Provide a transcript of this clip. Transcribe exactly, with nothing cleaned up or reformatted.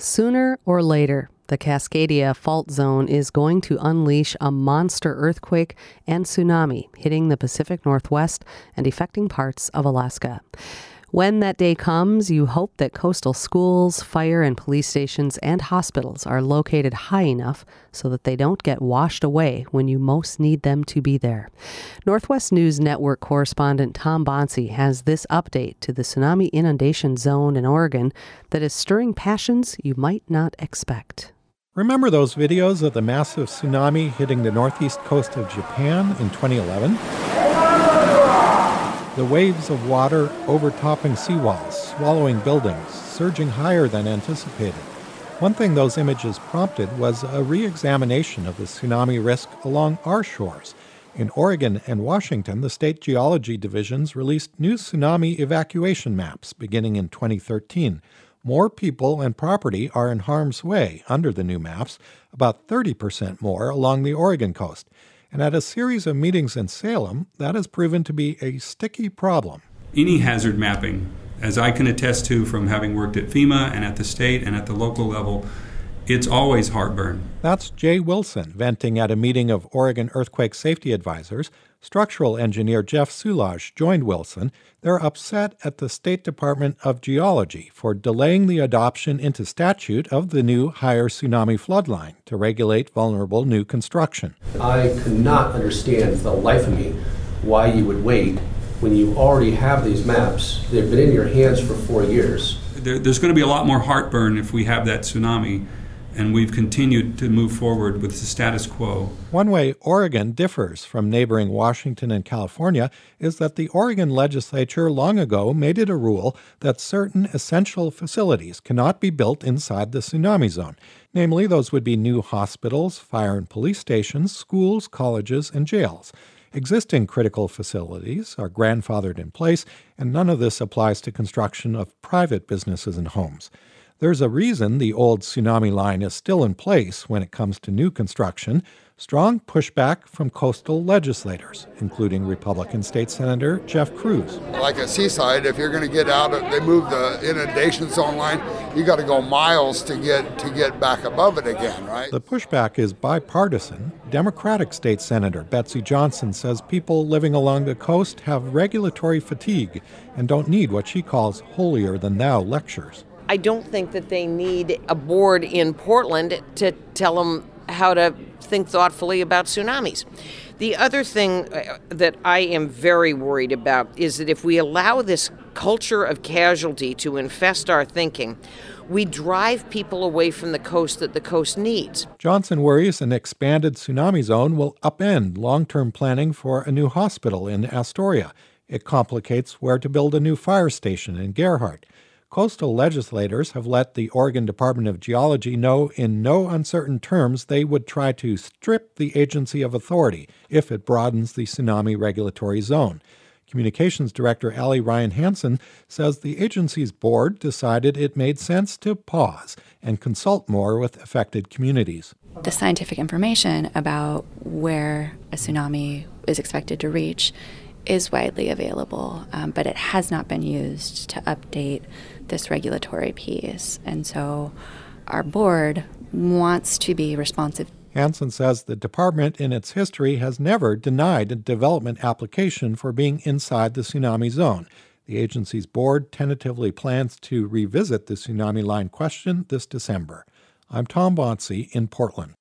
Sooner or later, the Cascadia fault zone is going to unleash a monster earthquake and tsunami hitting the Pacific Northwest and affecting parts of Alaska. When that day comes, you hope that coastal schools, fire and police stations, and hospitals are located high enough so that they don't get washed away when you most need them to be there. Northwest News Network correspondent Tom Bonsi has this update to the tsunami inundation zone in Oregon that is stirring passions you might not expect. Remember those videos of the massive tsunami hitting the northeast coast of Japan in twenty eleven? The waves of water overtopping seawalls, swallowing buildings, surging higher than anticipated. One thing those images prompted was a re-examination of the tsunami risk along our shores. In Oregon and Washington, the state geology divisions released new tsunami evacuation maps beginning in twenty thirteen. More people and property are in harm's way under the new maps, about thirty percent more along the Oregon coast. And at a series of meetings in Salem, that has proven to be a sticky problem. Any hazard mapping, as I can attest to from having worked at FEMA and at the state and at the local level, it's always heartburn. That's Jay Wilson venting at a meeting of Oregon Earthquake Safety Advisors. Structural engineer Jeff Soulages joined Wilson. They're upset at the State Department of Geology for delaying the adoption into statute of the new higher tsunami floodline to regulate vulnerable new construction. I could not understand for the life of me why you would wait when you already have these maps. They've been in your hands for four years. There, there's going to be a lot more heartburn if we have that tsunami. And we've continued to move forward with the status quo. One way Oregon differs from neighboring Washington and California is that the Oregon legislature long ago made it a rule that certain essential facilities cannot be built inside the tsunami zone. Namely, those would be new hospitals, fire and police stations, schools, colleges, and jails. Existing critical facilities are grandfathered in place, and none of this applies to construction of private businesses and homes. There's a reason the old tsunami line is still in place when it comes to new construction. Strong pushback from coastal legislators, including Republican State Senator Jeff Cruz. Like at Seaside, if you're going to get out, they move the inundation zone line, you got to go miles to get to get back above it again, right? The pushback is bipartisan. Democratic State Senator Betsy Johnson says people living along the coast have regulatory fatigue and don't need what she calls holier-than-thou lectures. I don't think that they need a board in Portland to tell them how to think thoughtfully about tsunamis. The other thing that I am very worried about is that if we allow this culture of casualty to infest our thinking, we drive people away from the coast that the coast needs. Johnson worries an expanded tsunami zone will upend long-term planning for a new hospital in Astoria. It complicates where to build a new fire station in Gerhardt. Coastal legislators have let the Oregon Department of Geology know in no uncertain terms they would try to strip the agency of authority if it broadens the tsunami regulatory zone. Communications Director Allie Ryan Hansen says the agency's board decided it made sense to pause and consult more with affected communities. The scientific information about where a tsunami is expected to reach is widely available, um, but it has not been used to update this regulatory piece. And so our board wants to be responsive. Hansen says the department in its history has never denied a development application for being inside the tsunami zone. The agency's board tentatively plans to revisit the tsunami line question this December. I'm Tom Bonsi in Portland.